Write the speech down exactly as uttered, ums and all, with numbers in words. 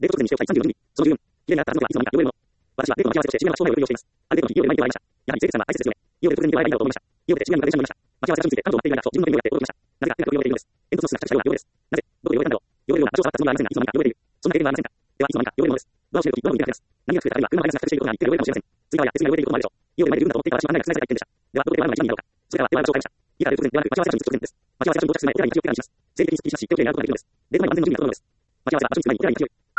冷凍直前にしておきたいさんじゅうよじに、そのじゅうよん、綺麗に洗った髪の毛はいつの間にか汚れるもの。私は冷凍の待ち合わせとしてシグナルが将来を有料しています。ある程度のいいようで毎日言われました。やはり清潔さんは大切ですよね。家を出る直前に汚れはいいだろうと思いました。家を出てシグナルが電車に乗りました。待ち合わせ場所について彼女を待っている間と自分の目に言われて驚きました。なぜか手が汚れているのです。煙突のすぐ近く車両が汚れです。なぜどこで汚れたんだろう。汚れるような場所を触ったつもりはありませんが、いつの間にか汚れている。そんな経験はありませんか。ではいつの間にか汚れるものです。ドアを閉めるときドアを開けます。何が作れたあるいは車がマイナスなくしていることが言って汚れるかもしれません。ツイッターや鉄が汚れていることもあるでしょう。家を出るまで自分だと思っていた私は案内が伝えされた一点でした。ではどこで洗うのが一番いいだろうか。それからは手を洗う場所を変えました。家から出る直前ではなく待ち合わせ場所に着く直前です。待ち合わせ場所に到着する前にお手洗いに行きを手洗いします。生理的にすっきりしますし、手をきれいに洗うことができるのです。出る前に安全の準備が整うのです。待ち合わせ場所に着く前にお手洗いに行きを